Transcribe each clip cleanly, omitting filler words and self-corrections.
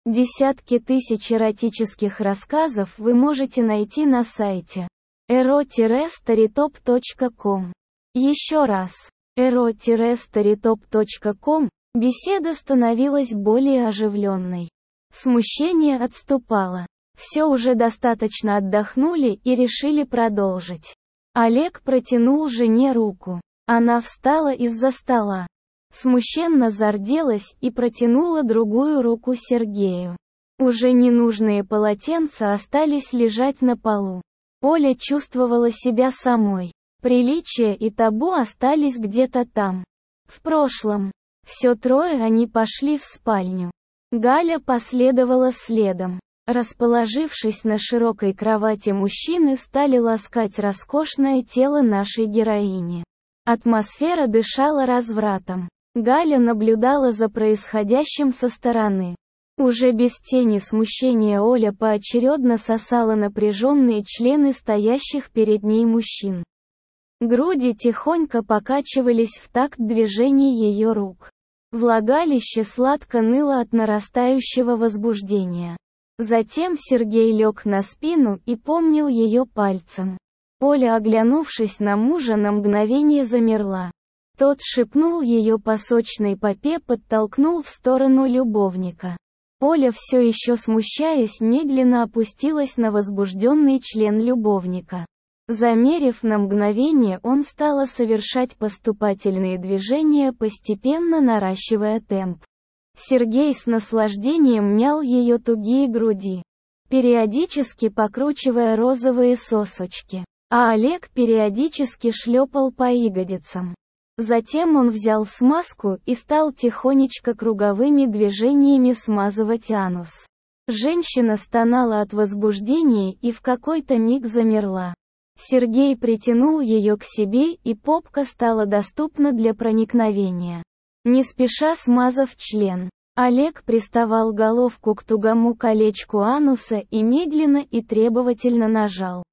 Десятки тысяч эротических рассказов вы можете найти на сайте ero-storytop.com. Еще раз. ero-storytop.com. Беседа становилась более оживленной. Смущение отступало. Все уже достаточно отдохнули и решили продолжить. Олег протянул жене руку. Она встала из-за стола. Смущенно зарделась и протянула другую руку Сергею. Уже ненужные полотенца остались лежать на полу. Оля чувствовала себя самой. Приличия и табу остались где-то там. В прошлом. Все трое они пошли в спальню. Галя последовала следом. Расположившись на широкой кровати, мужчины стали ласкать роскошное тело нашей героини. Атмосфера дышала развратом. Галя наблюдала за происходящим со стороны. Уже без тени смущения Оля поочередно сосала напряженные члены стоящих перед ней мужчин. Груди тихонько покачивались в такт движений ее рук. Влагалище сладко ныло от нарастающего возбуждения. Затем Сергей лег на спину и помнил ее пальцем. Оля, оглянувшись на мужа, на мгновение замерла. Тот шепнул ее по сочной попе, подтолкнул в сторону любовника. Оля, все еще смущаясь, медленно опустилась на возбужденный член любовника. Замерев на мгновение, он стал совершать поступательные движения, постепенно наращивая темп. Сергей с наслаждением мял ее тугие груди, периодически покручивая розовые сосочки, а Олег периодически шлепал по ягодицам. Затем он взял смазку и стал тихонечко круговыми движениями смазывать анус. Женщина стонала от возбуждения и в какой-то миг замерла. Сергей притянул ее к себе, и попка стала доступна для проникновения. Не спеша смазав член, Олег приставал головку к тугому колечку ануса и медленно и требовательно нажал.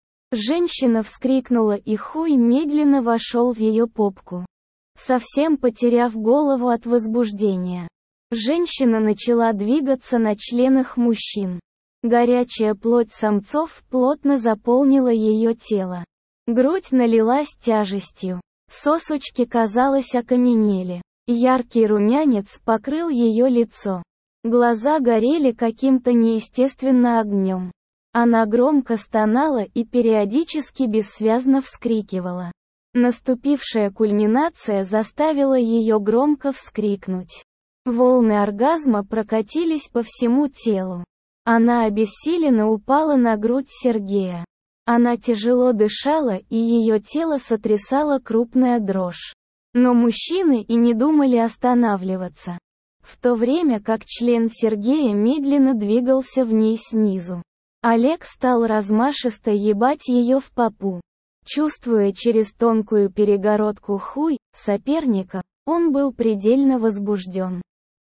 Женщина вскрикнула, и хуй медленно вошел в ее попку. Совсем потеряв голову от возбуждения, женщина начала двигаться на членах мужчин. Горячая плоть самцов плотно заполнила ее тело. Грудь налилась тяжестью. Сосочки, казалось, окаменели. Яркий румянец покрыл ее лицо. Глаза горели каким-то неестественно огнем. Она громко стонала и периодически бессвязно вскрикивала. Наступившая кульминация заставила ее громко вскрикнуть. Волны оргазма прокатились по всему телу. Она обессиленно упала на грудь Сергея. Она тяжело дышала, и ее тело сотрясала крупная дрожь. Но мужчины и не думали останавливаться. В то время как член Сергея медленно двигался в ней снизу. Олег стал размашисто ебать ее в попу. Чувствуя через тонкую перегородку хуй соперника, он был предельно возбужден.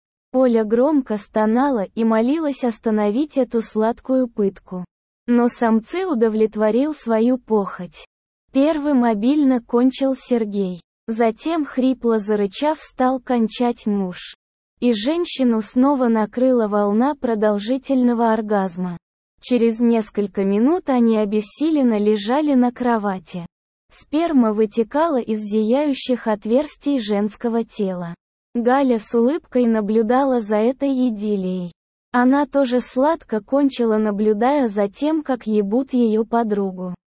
Оля громко стонала и молилась остановить эту сладкую пытку. Но самцы удовлетворил свою похоть. Первым обильно кончил Сергей. Затем, хрипло зарычав, стал кончать муж. И женщину снова накрыла волна продолжительного оргазма. Через несколько минут они обессиленно лежали на кровати. Сперма вытекала из зияющих отверстий женского тела. Галя с улыбкой наблюдала за этой идиллией. Она тоже сладко кончила, наблюдая за тем, как ебут ее подругу.